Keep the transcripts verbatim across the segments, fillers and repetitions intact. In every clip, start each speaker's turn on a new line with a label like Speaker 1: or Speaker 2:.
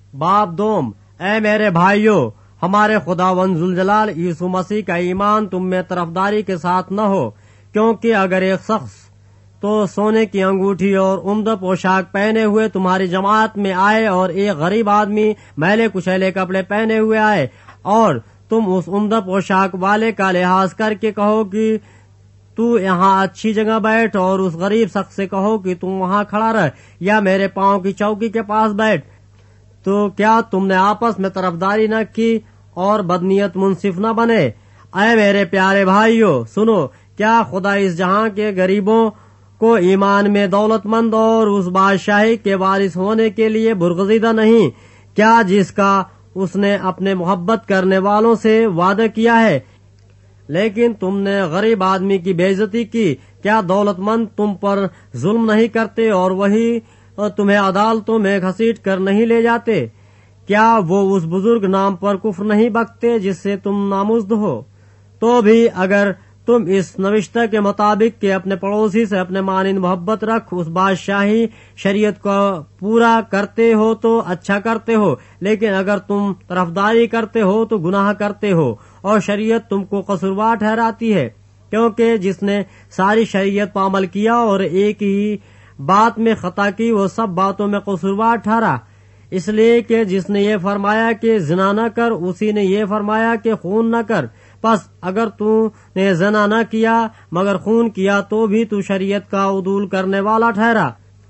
Speaker 1: बाप दोम, ए मेरे भाइयों, हमारे खुदावंद ज़ुलजलाल यीशु मसीह का ईमान तुम में तरफदारी के साथ न हो, क्योंकि अगर एक शख्स तो सोने की अंगूठी और उम्दा पोशाक पहने हुए तुम्हारी जमात में आए और एक गरीब आदमी मैले कुचैले कपड़े पहने हुए आए और तुम उस उम्दा पोशाक वाले का लिहाज करके कहो कि तू यहाँ अच्छी जगह बैठ, और उस गरीब शख्स से कहो कि तुम वहाँ खड़ा रह या मेरे पाँव की चौकी के पास बैठ, तो क्या तुमने आपस में तरफदारी न की और बदनीयत मुंसिफ न बने? ऐ मेरे प्यारे भाइयों, सुनो, क्या खुदा इस जहाँ के गरीबों को ईमान में दौलतमंद और उस बादशाही के वारिस होने के लिए बुरगजीदा नहीं? क्या जिसका उसने अपने मोहब्बत करने वालों से वादा किया है, लेकिन तुमने गरीब आदमी की बेइज्जती की? क्या दौलतमंद तुम पर जुल्म नहीं करते और वही तुम्हें अदालतों में घसीट कर नहीं ले जाते? क्या वो उस बुजुर्ग नाम पर कुफ्र नहीं बकते जिससे तुम नामुज़्द हो? तो भी अगर तुम इस नविश्ता के मुताबिक के अपने पड़ोसी से अपने मानिंद मोहब्बत रख उस बादशाही शरीयत को पूरा करते हो तो अच्छा करते हो, लेकिन अगर तुम तरफदारी करते हो तो गुनाह करते हो और शरीयत तुमको कसूरवार ठहराती है, क्योंकि जिसने सारी शरीयत पर अमल किया और एक ही बात में खता की वो सब बातों में कसूरवार ठहरा, इसलिए कि जिसने ये फरमाया कि जिना न कर, उसी ने ये फरमाया कि खून न कर। बस अगर तूने जना न किया मगर खून किया तो भी तू शरीयत का उदूल करने वाला ठहरा।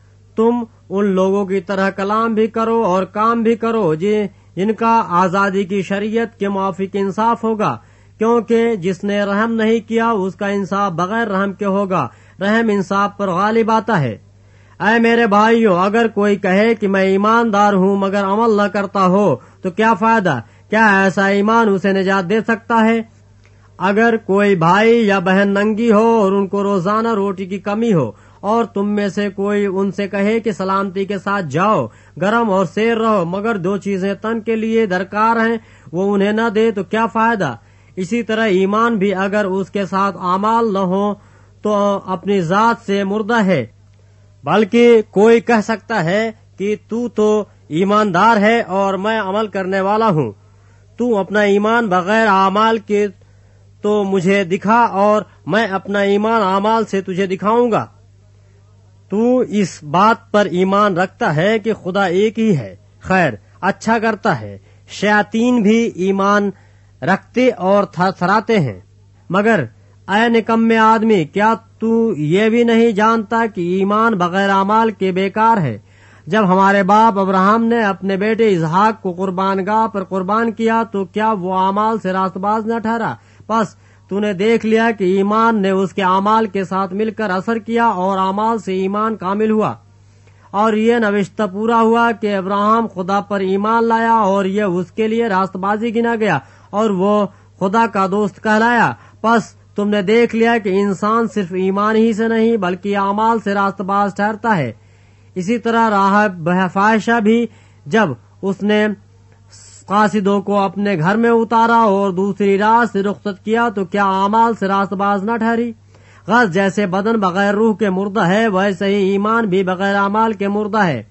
Speaker 1: तुम उन लोगों की तरह कलाम भी करो और काम भी करो जिनका आजादी की शरीयत के मुआफिक इंसाफ होगा, क्योंकि जिसने रहम नहीं किया उसका इंसाफ बगैर रहम के होगा। रहम इंसाफ पर गालिब आता है। ऐ मेरे भाइयों, अगर कोई कहे कि मैं ईमानदार हूँ मगर अमल न करता हो तो क्या फायदा? क्या ऐसा ईमान उसे निजात दे सकता है? अगर कोई भाई या बहन नंगी हो और उनको रोजाना रोटी की कमी हो और तुम में से कोई उनसे कहे कि सलामती के साथ जाओ, गरम और सेर रहो, मगर दो चीजें तन के लिए दरकार हैं वो उन्हें न दे तो क्या फायदा? इसी तरह ईमान भी अगर उसके साथ आमाल न हो तो अपनी जात से मुर्दा है। बल्कि कोई कह सकता है कि तू तो ईमानदार है और मैं अमल करने वाला हूँ। तू अपना ईमान बगैर आमाल के तो मुझे दिखा और मैं अपना ईमान आमाल से तुझे दिखाऊंगा। तू इस बात पर ईमान रखता है कि खुदा एक ही है, खैर अच्छा करता है। शयातीन भी ईमान रखते और थरथराते हैं। मगर ऐ निकम्मे आदमी, क्या तू ये भी नहीं जानता कि ईमान बगैर आमाल के बेकार है? जब हमारे बाप अब्राहम ने अपने बेटे इसहाक को कुर्बानगाह पर कुर्बान किया तो क्या वो आमाल से रास्तबाज न ठहरा? बस तूने देख लिया कि ईमान ने उसके आमाल के साथ मिलकर असर किया और आमाल से ईमान कामिल हुआ, और ये नविश्ता पूरा हुआ कि अब्राहम खुदा पर ईमान लाया और ये उसके लिए रास्तबाजी गिना गया और वो खुदा का दोस्त कहलाया। बस तुमने देख लिया कि इंसान सिर्फ ईमान ही से नहीं बल्कि आमाल से रास्तबाज ठहरता है। इसी तरह राहब फाहिशा भी जब उसने कासिदों को अपने घर में उतारा और दूसरी राह से रुखसत किया तो क्या आमाल से रास्तबाज न ठहरी? गज जैसे बदन बगैर रूह के मुर्दा है, वैसे ही ईमान भी बगैर आमाल के मुर्दा है।